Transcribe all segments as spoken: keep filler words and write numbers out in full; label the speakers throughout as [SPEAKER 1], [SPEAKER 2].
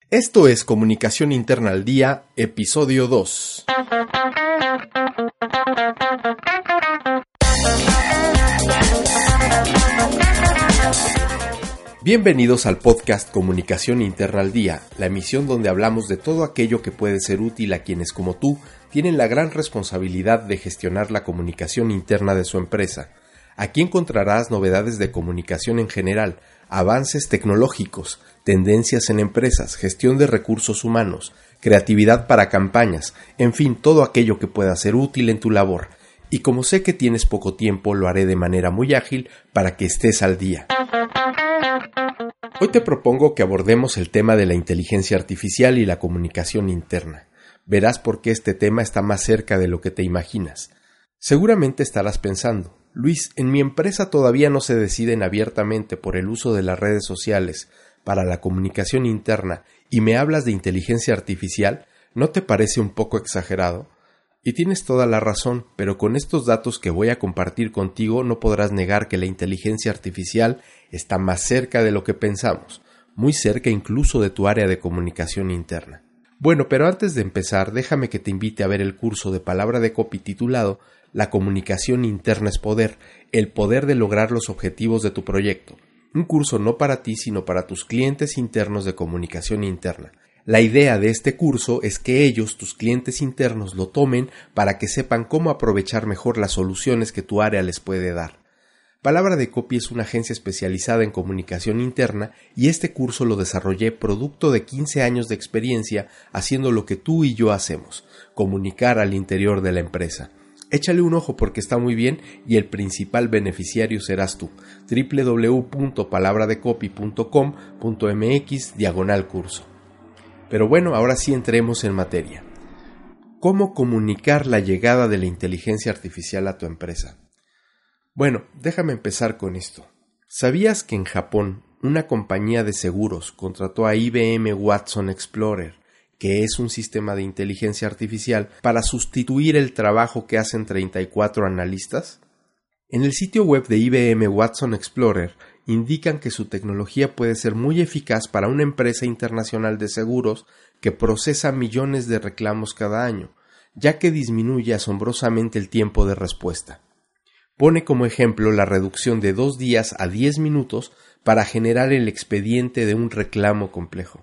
[SPEAKER 1] Esto es Comunicación Interna al Día, episodio dos. Bienvenidos al podcast Comunicación Interna al Día, la emisión donde hablamos de todo aquello que puede ser útil a quienes como tú tienen la gran responsabilidad de gestionar la comunicación interna de su empresa. Aquí encontrarás novedades de comunicación en general, avances tecnológicos, tendencias en empresas, gestión de recursos humanos, creatividad para campañas, en fin, todo aquello que pueda ser útil en tu labor. Y como sé que tienes poco tiempo, lo haré de manera muy ágil para que estés al día. Hoy te propongo que abordemos el tema de la inteligencia artificial y la comunicación interna. Verás por qué este tema está más cerca de lo que te imaginas. Seguramente estarás pensando, Luis, en mi empresa todavía no se deciden abiertamente por el uso de las redes sociales para la comunicación interna y me hablas de inteligencia artificial, ¿no te parece un poco exagerado? Y tienes toda la razón, pero con estos datos que voy a compartir contigo no podrás negar que la inteligencia artificial está más cerca de lo que pensamos, muy cerca incluso de tu área de comunicación interna. Bueno, pero antes de empezar, déjame que te invite a ver el curso de Palabra de Copy titulado La comunicación interna es poder, el poder de lograr los objetivos de tu proyecto. Un curso no para ti, sino para tus clientes internos de comunicación interna. La idea de este curso es que ellos, tus clientes internos, lo tomen para que sepan cómo aprovechar mejor las soluciones que tu área les puede dar. Palabra de Copy es una agencia especializada en comunicación interna y este curso lo desarrollé producto de quince años de experiencia haciendo lo que tú y yo hacemos, comunicar al interior de la empresa. Échale un ojo porque está muy bien y el principal beneficiario serás tú. doble u doble u doble u punto palabra de copy punto com punto m x diagonal curso. Pero bueno, ahora sí entremos en materia. ¿Cómo comunicar la llegada de la inteligencia artificial a tu empresa? Bueno, déjame empezar con esto. ¿Sabías que en Japón una compañía de seguros contrató a I B M Watson Explorer, que es un sistema de inteligencia artificial, para sustituir el trabajo que hacen treinta y cuatro analistas? En el sitio web de I B M Watson Explorer indican que su tecnología puede ser muy eficaz para una empresa internacional de seguros que procesa millones de reclamos cada año, ya que disminuye asombrosamente el tiempo de respuesta. Pone como ejemplo la reducción de dos días a diez minutos para generar el expediente de un reclamo complejo.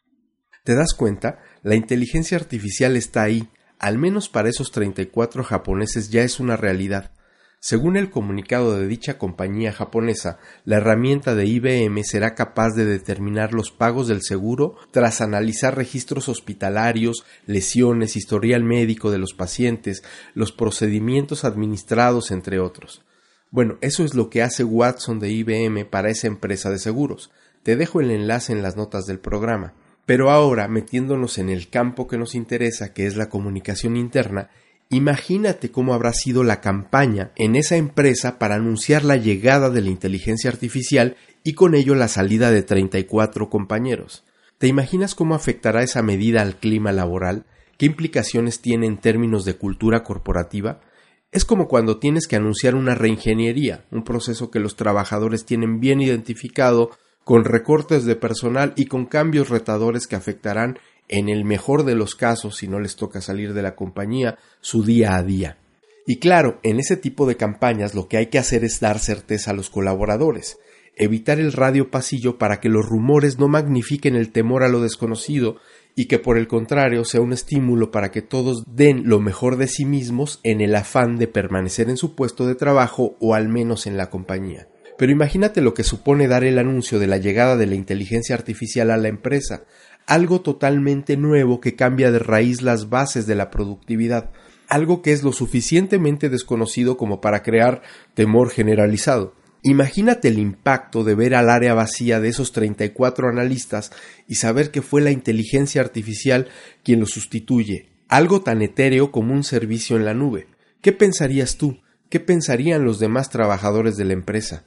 [SPEAKER 1] ¿Te das cuenta? La inteligencia artificial está ahí, al menos para esos treinta y cuatro japoneses ya es una realidad. Según el comunicado de dicha compañía japonesa, la herramienta de I B M será capaz de determinar los pagos del seguro tras analizar registros hospitalarios, lesiones, historial médico de los pacientes, los procedimientos administrados, entre otros. Bueno, eso es lo que hace Watson de I B M para esa empresa de seguros. Te dejo el enlace en las notas del programa. Pero ahora, metiéndonos en el campo que nos interesa, que es la comunicación interna, imagínate cómo habrá sido la campaña en esa empresa para anunciar la llegada de la inteligencia artificial y con ello la salida de treinta y cuatro compañeros. ¿Te imaginas cómo afectará esa medida al clima laboral? ¿Qué implicaciones tiene en términos de cultura corporativa? Es como cuando tienes que anunciar una reingeniería, un proceso que los trabajadores tienen bien identificado, con recortes de personal y con cambios retadores que afectarán, en el mejor de los casos, si no les toca salir de la compañía, su día a día. Y claro, en ese tipo de campañas lo que hay que hacer es dar certeza a los colaboradores, evitar el radio pasillo para que los rumores no magnifiquen el temor a lo desconocido y que por el contrario sea un estímulo para que todos den lo mejor de sí mismos en el afán de permanecer en su puesto de trabajo o al menos en la compañía. Pero imagínate lo que supone dar el anuncio de la llegada de la inteligencia artificial a la empresa, algo totalmente nuevo que cambia de raíz las bases de la productividad, algo que es lo suficientemente desconocido como para crear temor generalizado. Imagínate el impacto de ver al área vacía de esos treinta y cuatro analistas y saber que fue la inteligencia artificial quien lo sustituye, algo tan etéreo como un servicio en la nube. ¿Qué pensarías tú? ¿Qué pensarían los demás trabajadores de la empresa?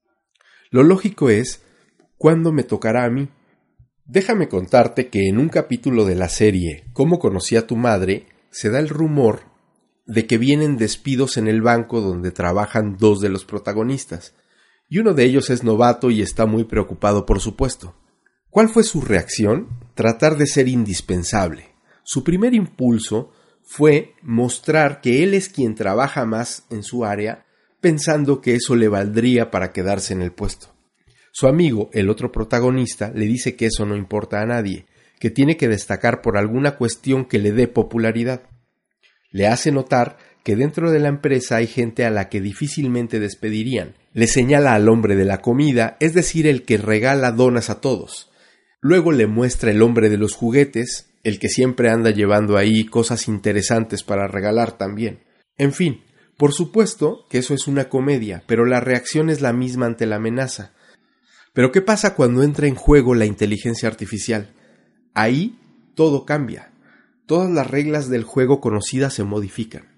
[SPEAKER 1] Lo lógico es, ¿cuándo me tocará a mí? Déjame contarte que en un capítulo de la serie ¿Cómo conocí a tu madre? Se da el rumor de que vienen despidos en el banco donde trabajan dos de los protagonistas, y uno de ellos es novato y está muy preocupado por su puesto. ¿Cuál fue su reacción? tratar de ser indispensable. Su primer impulso fue mostrar que él es quien trabaja más en su área, pensando que eso le valdría para quedarse en el puesto. Su amigo, el otro protagonista, le dice que eso no importa a nadie, que tiene que destacar por alguna cuestión que le dé popularidad. Le hace notar que dentro de la empresa hay gente a la que difícilmente despedirían. Le señala al hombre de la comida, es decir, el que regala donas a todos. Luego le muestra el hombre de los juguetes, el que siempre anda llevando ahí cosas interesantes para regalar también. En fin, por supuesto que eso es una comedia, pero la reacción es la misma ante la amenaza. Pero ¿qué pasa cuando entra en juego la inteligencia artificial? Ahí todo cambia. Todas las reglas del juego conocidas se modifican.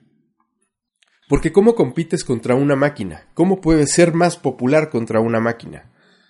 [SPEAKER 1] Porque ¿cómo compites contra una máquina? ¿Cómo puedes ser más popular contra una máquina?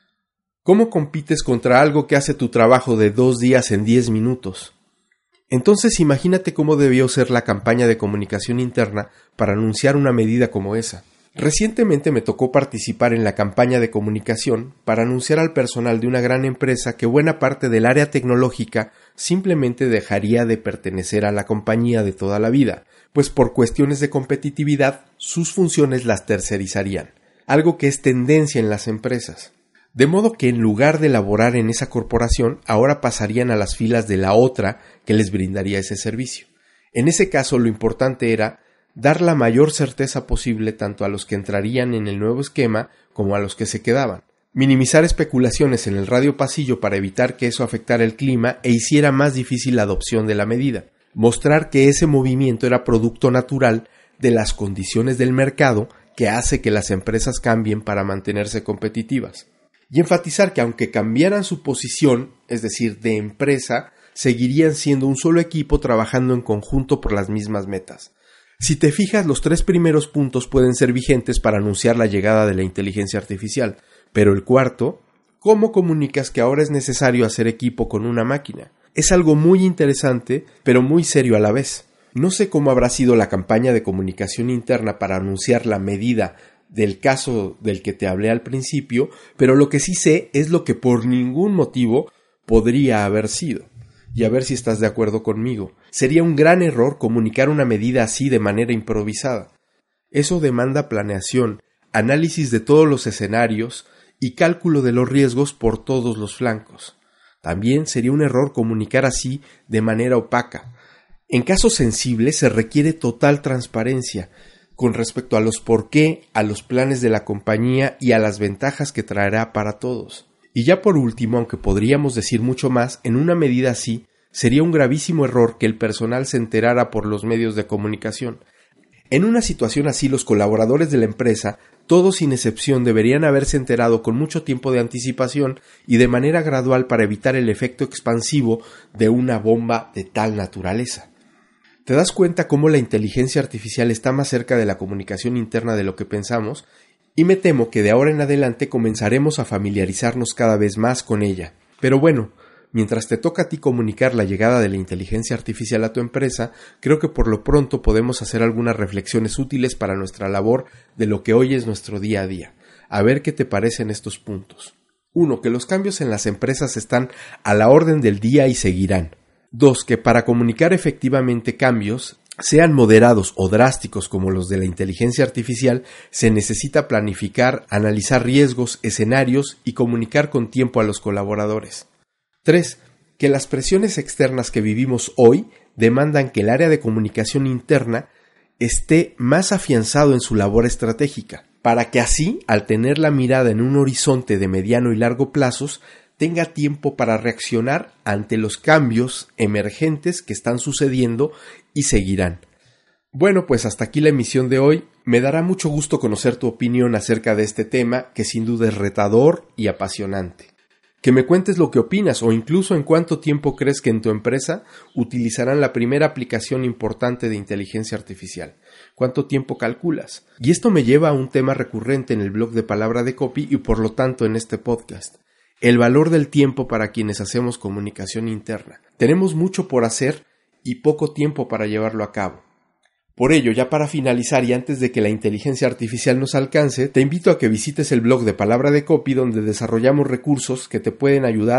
[SPEAKER 1] ¿Cómo compites contra algo que hace tu trabajo de dos días en diez minutos? Entonces imagínate cómo debió ser la campaña de comunicación interna para anunciar una medida como esa. Recientemente me tocó participar en la campaña de comunicación para anunciar al personal de una gran empresa que buena parte del área tecnológica simplemente dejaría de pertenecer a la compañía de toda la vida, pues por cuestiones de competitividad sus funciones las tercerizarían, algo que es tendencia en las empresas. De modo que en lugar de laborar en esa corporación, ahora pasarían a las filas de la otra que les brindaría ese servicio. En ese caso lo importante era dar la mayor certeza posible tanto a los que entrarían en el nuevo esquema como a los que se quedaban. Minimizar especulaciones en el radio pasillo para evitar que eso afectara el clima e hiciera más difícil la adopción de la medida. Mostrar que ese movimiento era producto natural de las condiciones del mercado que hace que las empresas cambien para mantenerse competitivas. Y enfatizar que aunque cambiaran su posición, es decir, de empresa, seguirían siendo un solo equipo trabajando en conjunto por las mismas metas. Si te fijas, los tres primeros puntos pueden ser vigentes para anunciar la llegada de la inteligencia artificial, pero el cuarto, ¿cómo comunicas que ahora es necesario hacer equipo con una máquina? Es algo muy interesante, pero muy serio a la vez. No sé cómo habrá sido la campaña de comunicación interna para anunciar la medida del caso del que te hablé al principio, pero lo que sí sé es lo que por ningún motivo podría haber sido. Y a ver si estás de acuerdo conmigo. Sería un gran error comunicar una medida así de manera improvisada. Eso demanda planeación, análisis de todos los escenarios y cálculo de los riesgos por todos los flancos. También sería un error comunicar así de manera opaca. En casos sensibles se requiere total transparencia con respecto a los por qué, a los planes de la compañía y a las ventajas que traerá para todos. Y ya por último, aunque podríamos decir mucho más, en una medida así, sería un gravísimo error que el personal se enterara por los medios de comunicación. En una situación así, los colaboradores de la empresa, todos sin excepción, deberían haberse enterado con mucho tiempo de anticipación y de manera gradual para evitar el efecto expansivo de una bomba de tal naturaleza. ¿Te das cuenta cómo la inteligencia artificial está más cerca de la comunicación interna de lo que pensamos? Y me temo que de ahora en adelante comenzaremos a familiarizarnos cada vez más con ella. Pero bueno, mientras te toca a ti comunicar la llegada de la inteligencia artificial a tu empresa, creo que por lo pronto podemos hacer algunas reflexiones útiles para nuestra labor de lo que hoy es nuestro día a día. A ver qué te parecen estos puntos. uno. Que los cambios en las empresas están a la orden del día y seguirán. dos. Que para comunicar efectivamente cambios, sean moderados o drásticos como los de la inteligencia artificial, se necesita planificar, analizar riesgos, escenarios y comunicar con tiempo a los colaboradores. tres. Que las presiones externas que vivimos hoy demandan que el área de comunicación interna esté más afianzado en su labor estratégica, para que así, al tener la mirada en un horizonte de mediano y largo plazos, tenga tiempo para reaccionar ante los cambios emergentes que están sucediendo y seguirán. Bueno, pues hasta aquí la emisión de hoy. Me dará mucho gusto conocer tu opinión acerca de este tema, que sin duda es retador y apasionante. Que me cuentes lo que opinas o incluso en cuánto tiempo crees que en tu empresa utilizarán la primera aplicación importante de inteligencia artificial. ¿Cuánto tiempo calculas? Y esto me lleva a un tema recurrente en el blog de Palabra de Copy y por lo tanto en este podcast. El valor del tiempo para quienes hacemos comunicación interna. Tenemos mucho por hacer y poco tiempo para llevarlo a cabo. Por ello, ya para finalizar y antes de que la inteligencia artificial nos alcance, te invito a que visites el blog de Palabra de Copy, donde desarrollamos recursos que te pueden ayudar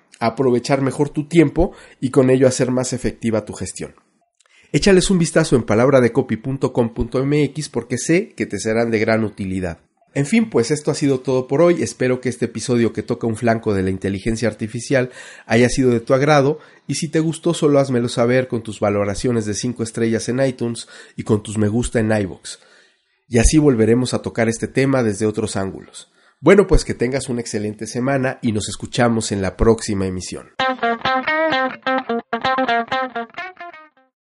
[SPEAKER 1] a aprovechar mejor tu tiempo y con ello hacer más efectiva tu gestión. Échales un vistazo en palabra de copy punto com punto m x porque sé que te serán de gran utilidad. En fin, pues esto ha sido todo por hoy. Espero que este episodio que toca un flanco de la inteligencia artificial haya sido de tu agrado y si te gustó solo házmelo saber con tus valoraciones de cinco estrellas en iTunes y con tus me gusta en iVoox. Y así volveremos a tocar este tema desde otros ángulos. Bueno, pues que tengas una excelente semana y nos escuchamos en la próxima emisión.